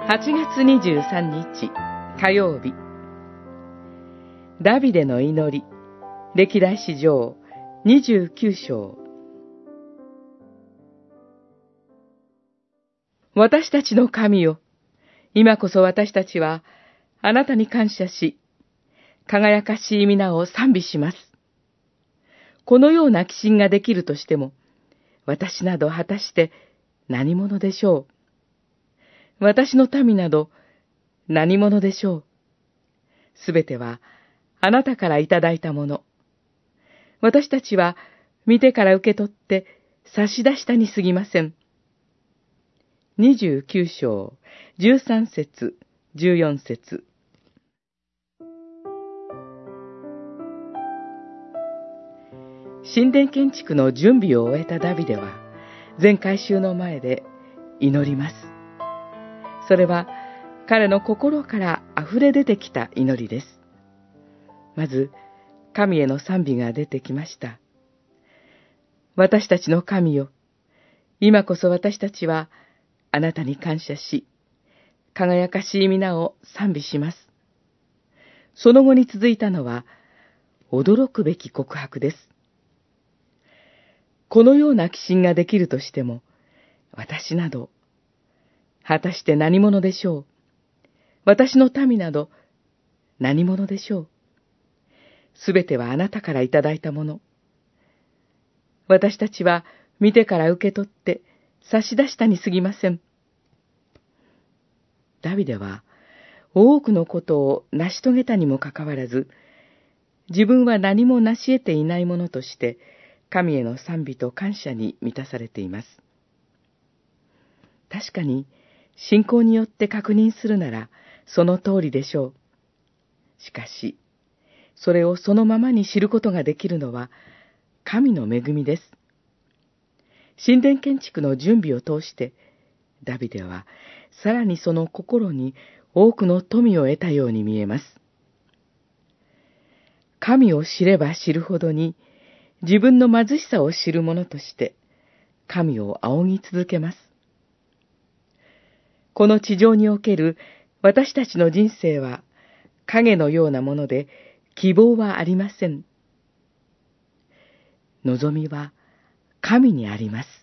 8月23日火曜日、ダビデの祈り、歴代史上29章。私たちの神よ、今こそ私たちはあなたに感謝し、輝かしい皆を賛美します。このような寄進ができるとしても、私など果たして何者でしょう。私の民など何者でしょう。すべてはあなたからいただいたもの。私たちは見てから受け取って差し出したに過ぎません。29章、13節、14節。神殿建築の準備を終えたダビデは、全改修の前で祈ります。それは彼の心から溢れ出てきた祈りです。まず、神への賛美が出てきました。私たちの神よ、今こそ私たちはあなたに感謝し、輝かしい皆を賛美します。その後に続いたのは、驚くべき告白です。このような寄進ができるとしても、私など、果たして何者でしょう。私の民など何者でしょう。すべてはあなたからいただいたもの。私たちは見てから受け取って差し出したに過ぎません。ダビデは多くのことを成し遂げたにもかかわらず、自分は何も成し得ていないものとして、神への賛美と感謝に満たされています。確かに、信仰によって確認するなら、その通りでしょう。しかし、それをそのままに知ることができるのは、神の恵みです。神殿建築の準備を通して、ダビデは、さらにその心に多くの富を得たように見えます。神を知れば知るほどに、自分の貧しさを知る者として、神を仰ぎ続けます。この地上における私たちの人生は影のようなもので希望はありません。望みは神にあります。